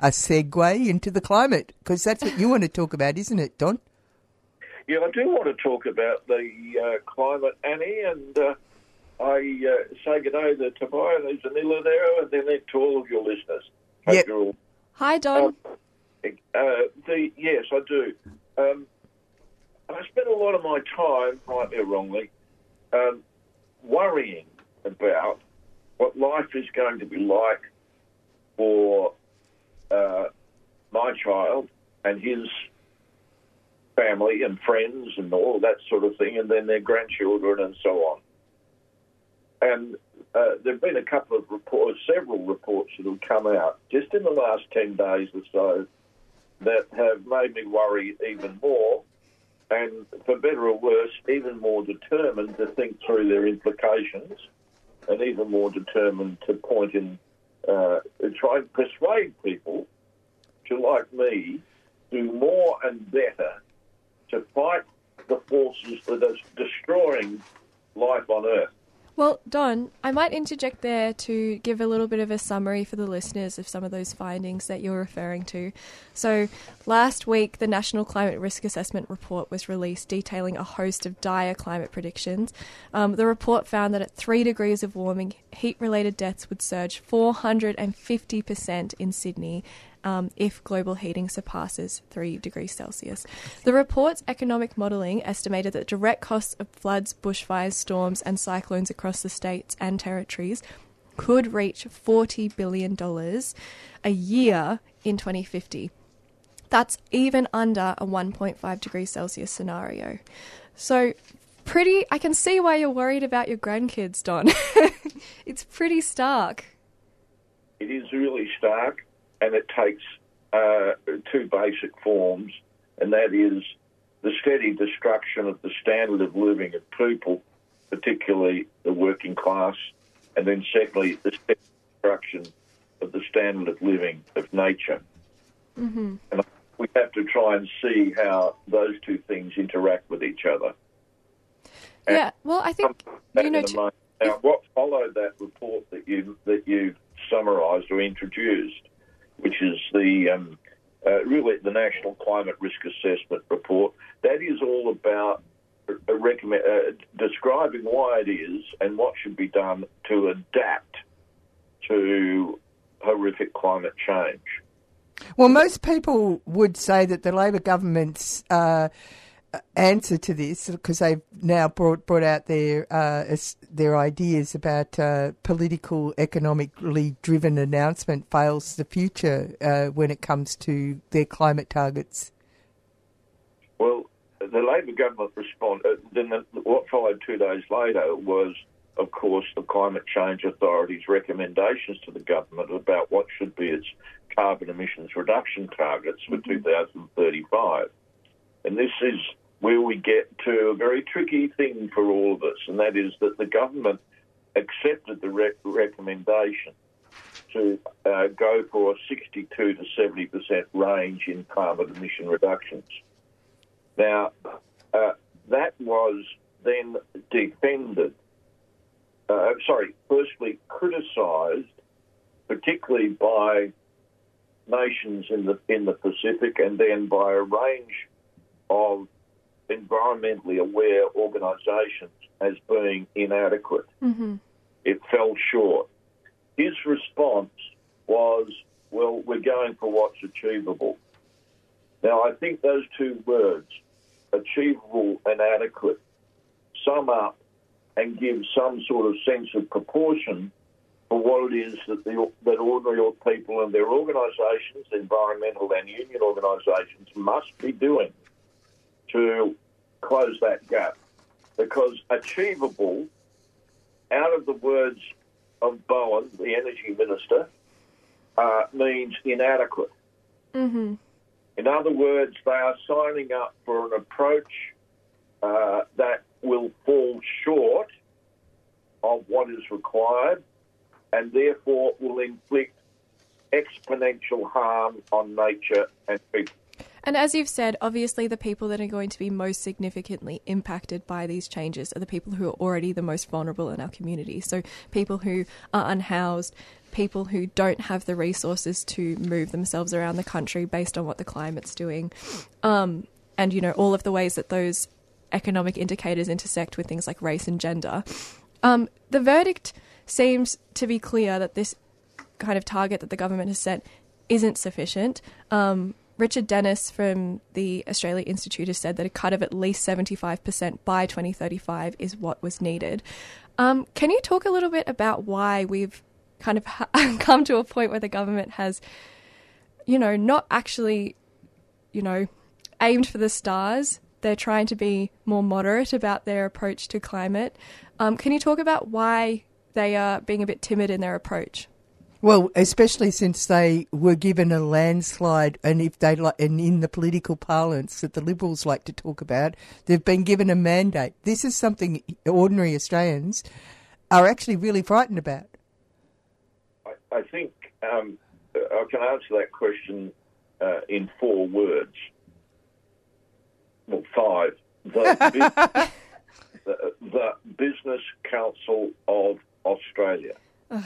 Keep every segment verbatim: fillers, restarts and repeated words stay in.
a segue into the climate, because that's what you want to talk about, isn't it, Don? Yeah, I do want to talk about the uh, climate, Annie, and uh, I uh, say good day to Tobias and Zanilla there, and then to all of your listeners. Hope Yep. you're all... Hi, Don. Um, uh, the, yes, I do. Um, I spend a lot of my time, rightly or wrongly, um, worrying about what life is going to be like for uh, my child and his family and friends and all that sort of thing, and then their grandchildren and so on. And uh, there have been a couple of reports, several reports that have come out just in the last ten days or so that have made me worry even more, and for better or worse, even more determined to think through their implications, and even more determined to point in, uh, try and persuade people to, like me, do more and better to fight the forces that are destroying life on Earth. Well, Don, I might interject there to give a little bit of a summary for the listeners of some of those findings that you're referring to. So last week, the National Climate Risk Assessment Report was released detailing a host of dire climate predictions. Um, the report found that at three degrees of warming, heat-related deaths would surge four hundred fifty percent in Sydney Um, if global heating surpasses three degrees Celsius. The report's economic modelling estimated that direct costs of floods, bushfires, storms and cyclones across the states and territories could reach forty billion dollars a year in twenty fifty. That's even under a one point five degrees Celsius scenario. So pretty, I can see why you're worried about your grandkids, Don. It's pretty stark. It is really stark. And it takes uh, two basic forms, and that is the steady destruction of the standard of living of people, particularly the working class, and then secondly, the steady destruction of the standard of living of nature. Mm-hmm. And we have to try and see how those two things interact with each other. Yeah, well, I think, you know... T- now, what followed that report that you that you summarised or introduced, which is the um, uh, really the National Climate Risk Assessment Report. That is all about uh, recommend, uh, describing why it is and what should be done to adapt to horrific climate change. Well, most people would say that the Labor government's uh, answer to this, because they've now brought brought out their uh, their ideas about uh, political, economically driven announcement, fails the future uh, when it comes to their climate targets. Well, the Labor government responded. Then the, what followed two days later was, of course, the Climate Change Authority's recommendations to the government about what should be its carbon emissions reduction targets for mm-hmm. two thousand thirty-five. And this is where we get to a very tricky thing for all of us, and that is that the government accepted the re- recommendation to uh, go for a sixty-two to seventy percent range in carbon emission reductions. Now, uh, that was then defended, uh, sorry, firstly criticised, particularly by nations in the in the Pacific, and then by a range of environmentally aware organisations as being inadequate. Mm-hmm. It fell short. His response was, well, we're going for what's achievable. Now, I think those two words, achievable and adequate, sum up and give some sort of sense of proportion for what it is that the that ordinary people and their organisations, environmental and union organisations, must be doing to close that gap. Because achievable, out of the words of Bowen, the energy minister, uh, means inadequate. Mm-hmm. In other words, they are signing up for an approach uh, that will fall short of what is required and therefore will inflict exponential harm on nature and people. And as you've said, obviously the people that are going to be most significantly impacted by these changes are the people who are already the most vulnerable in our community. So people who are unhoused, people who don't have the resources to move themselves around the country based on what the climate's doing. Um, and, you know, all of the ways that those economic indicators intersect with things like race and gender. Um, the verdict seems to be clear that this kind of target that the government has set isn't sufficient. Um, Richard Dennis from the Australia Institute has said that a cut of at least seventy-five percent by twenty thirty-five is what was needed. Um, can you talk a little bit about why we've kind of ha- come to a point where the government has, you know, not actually, you know, aimed for the stars? They're trying to be more moderate about their approach to climate. Um, can you talk about why they are being a bit timid in their approach? Well, especially since they were given a landslide, and if they like, and in the political parlance that the Liberals like to talk about, they've been given a mandate. This is something ordinary Australians are actually really frightened about. I, I think um, I can answer that question uh, in four words. Well, five. The, the, the Business Council of Australia.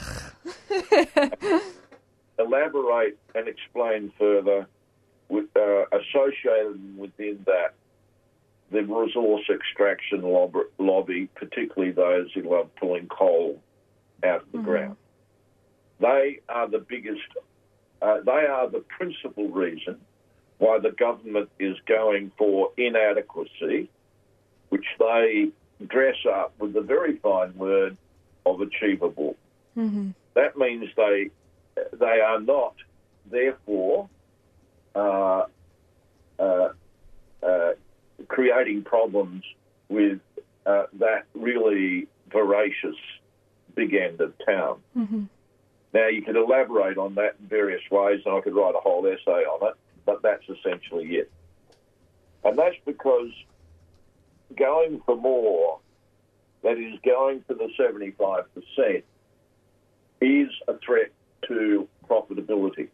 Elaborate and explain further, with, uh, associated within that the resource extraction lobby, lobby, particularly those who love pulling coal out of the mm-hmm. ground. They are the biggest, uh, they are the principal reason why the government is going for inadequacy, which they dress up with the very fine word of achievable. Mm-hmm. That means they they are not, therefore, uh, uh, uh, creating problems with uh, that really voracious big end of town. Mm-hmm. Now, you could elaborate on that in various ways, and I could write a whole essay on it, but that's essentially it. And that's because going for more, that is going for the seventy-five percent, is a threat to profitability.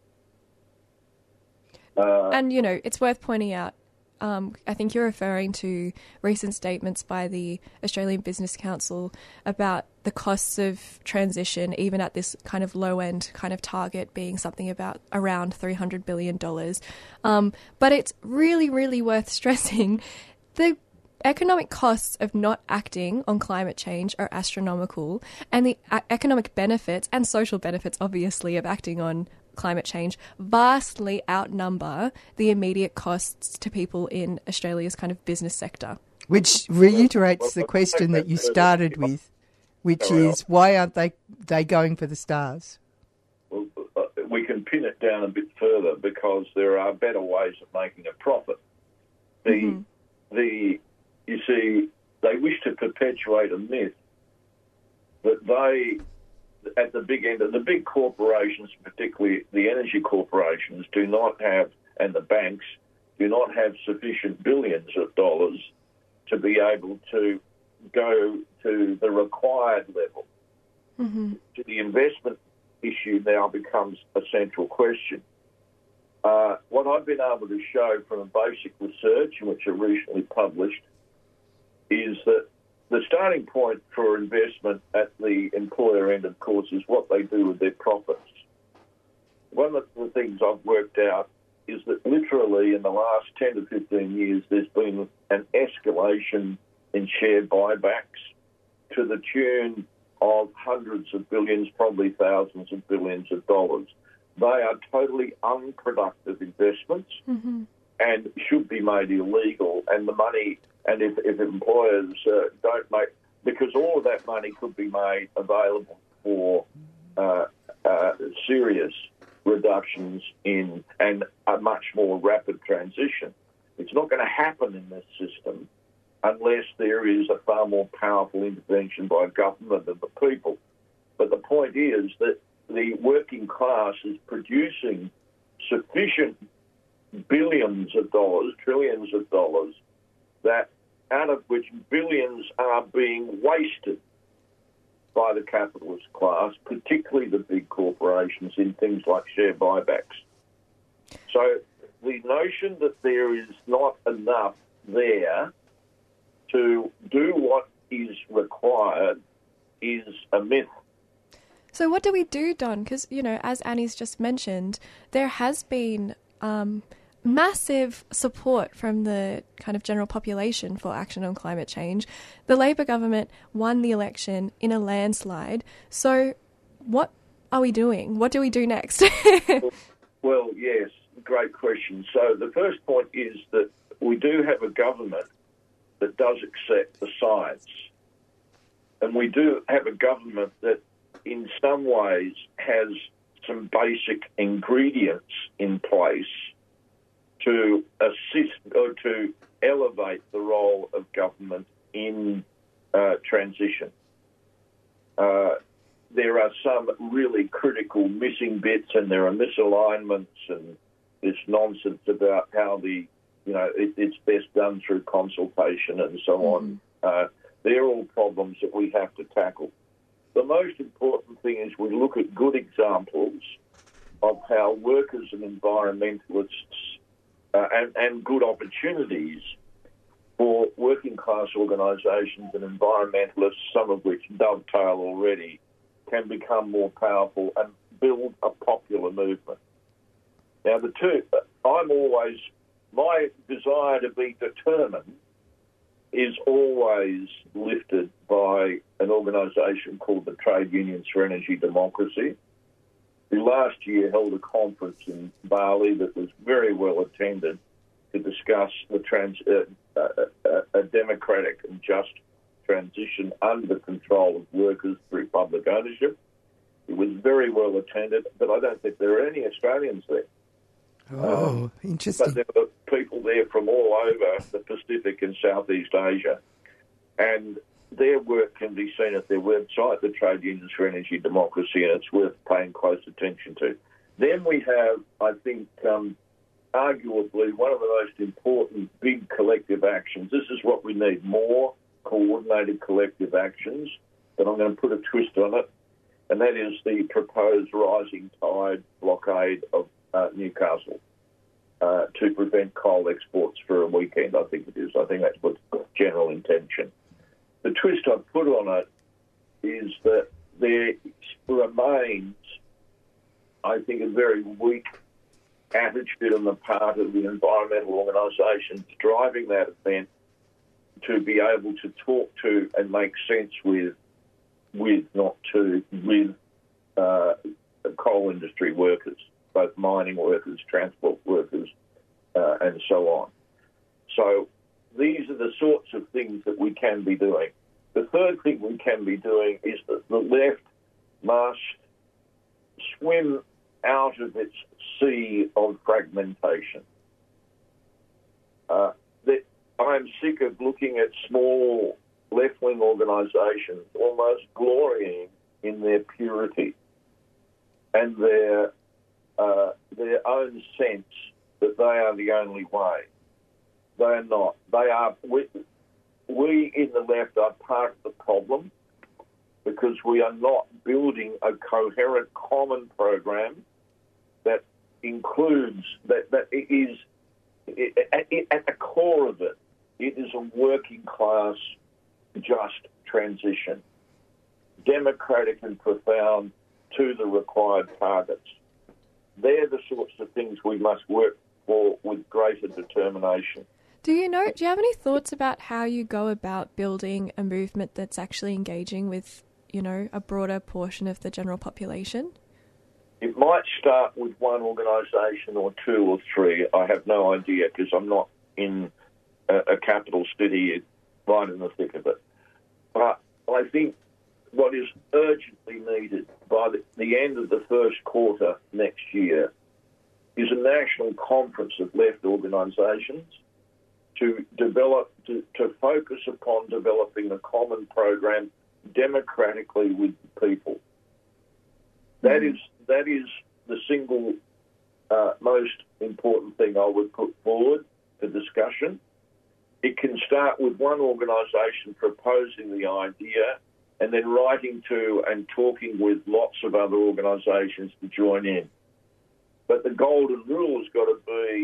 Uh, and, you know, it's worth pointing out, um, I think you're referring to recent statements by the Australian Business Council about the costs of transition, even at this kind of low-end kind of target being something about around three hundred billion dollars. Um, but it's really, really worth stressing the economic costs of not acting on climate change are astronomical, and the a- economic benefits and social benefits, obviously, of acting on climate change vastly outnumber the immediate costs to people in Australia's kind of business sector. Which reiterates the question that you started with, which is why aren't they they going for the stars? Well, we can pin it down a bit further because there are better ways of making a profit. The mm-hmm. the You see, they wish to perpetuate a myth that they, at the big end, of the big corporations, particularly the energy corporations, do not have, and the banks, do not have sufficient billions of dollars to be able to go to the required level. Mm-hmm. So the investment issue now becomes a central question. Uh, what I've been able to show from a basic research, which I recently published, is that the starting point for investment at the employer end, of course, is what they do with their profits. One of the things I've worked out is that literally in the last ten to fifteen years, there's been an escalation in share buybacks to the tune of hundreds of billions, probably thousands of billions of dollars. They are totally unproductive investments mm-hmm. and should be made illegal, and the money... And if, if employers uh, don't make, because all of that money could be made available for uh, uh, serious reductions in and a much more rapid transition. It's not going to happen in this system unless there is a far more powerful intervention by government and the people. But the point is that the working class is producing sufficient billions of dollars, trillions of dollars, that out of which billions are being wasted by the capitalist class, particularly the big corporations, in things like share buybacks. So the notion that there is not enough there to do what is required is a myth. So what do we do, Don? Because, you know, as Annie's just mentioned, there has been um, massive support from the kind of general population for action on climate change. The Labor government won the election in a landslide. So what are we doing? What do we do next? Well, yes, great question. So the first point is that we do have a government that does accept the science. And we do have a government that in some ways has some basic ingredients in place to assist or to elevate the role of government in uh, transition. Uh, there are some really critical missing bits, and there are misalignments and this nonsense about how the, you know, it, it's best done through consultation and so mm-hmm. on. Uh, they're all problems that we have to tackle. The most important thing is we look at good examples of how workers and environmentalists uh, and, and good opportunities for working class organisations and environmentalists, some of which dovetail already, can become more powerful and build a popular movement. Now, the two, I'm always, my desire to be determined is always lifted by an organisation called the Trade Unions for Energy Democracy, who last year held a conference in Bali that was very well attended to discuss the trans, uh, uh, a democratic and just transition under the control of workers through public ownership. It was very well attended, but I don't think there are any Australians there. Oh, um, interesting. But there were people there from all over the Pacific and Southeast Asia. And their work can be seen at their website, the Trade Unions for Energy Democracy, and it's worth paying close attention to. Then we have, I think, um, arguably one of the most important big collective actions. This is what we need, more coordinated collective actions, but I'm going to put a twist on it, and that is the proposed rising tide blockade of Uh, Newcastle uh, to prevent coal exports for a weekend, I think it is. I think that's what's general intention. The twist I've put on it is that there remains, I think, a very weak attitude on the part of the environmental organisations driving that event to be able to talk to and make sense with, with not to, with uh, coal industry workers, both mining workers, transport workers, uh, and so on. So these are the sorts of things that we can be doing. The third thing we can be doing is that the left must swim out of its sea of fragmentation. Uh, that I'm sick of looking at small left-wing organisations almost glorying in their purity and their Uh, their own sense that they are the only way. They are not. They are. We, we in the left are part of the problem because we are not building a coherent common program that includes, that, that it is, it, it, at the core of it, it is a working class just transition, democratic and profound to the required targets. They're the sorts of things we must work for with greater determination. Do you know, do you have any thoughts about how you go about building a movement that's actually engaging with, you know, a broader portion of the general population? It might start with one organisation or two or three. I have no idea because I'm not in a, a capital city right in the thick of it. But I think what is urgently needed by the, the end of the first quarter next year is a national conference of left organisations to develop, to, to focus upon developing a common program democratically with the people. That is that is the single uh, most important thing I would put forward for discussion. It can start with one organisation proposing the idea and then writing to and talking with lots of other organisations to join in. But the golden rule has got to be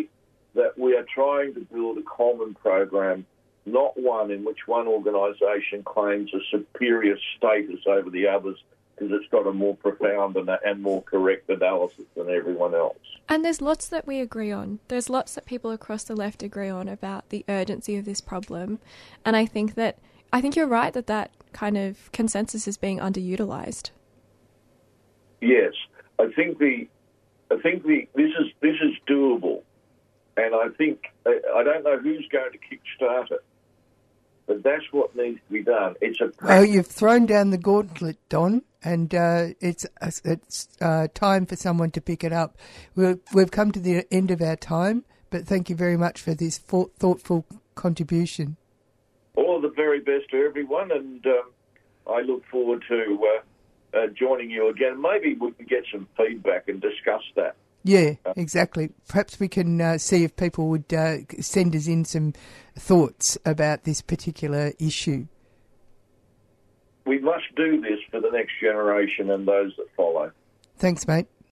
that we are trying to build a common program, not one in which one organisation claims a superior status over the others because it's got a more profound and, and more correct analysis than everyone else. And there's lots that we agree on. There's lots that people across the left agree on about the urgency of this problem. And I think that I think you're right that that kind of consensus is being underutilised. Yes, I think the I think the this is this is doable, and I think I don't know who's going to kickstart it, but that's what needs to be done. It's a oh, you've thrown down the gauntlet, Don, and uh, it's it's uh, time for someone to pick it up. We've we've come to the end of our time, but thank you very much for this thoughtful contribution. All the very best to everyone, and um, I look forward to uh, uh, joining you again. Maybe we can get some feedback and discuss that. Yeah, exactly. Perhaps we can uh, see if people would uh, send us in some thoughts about this particular issue. We must do this for the next generation and those that follow. Thanks, mate.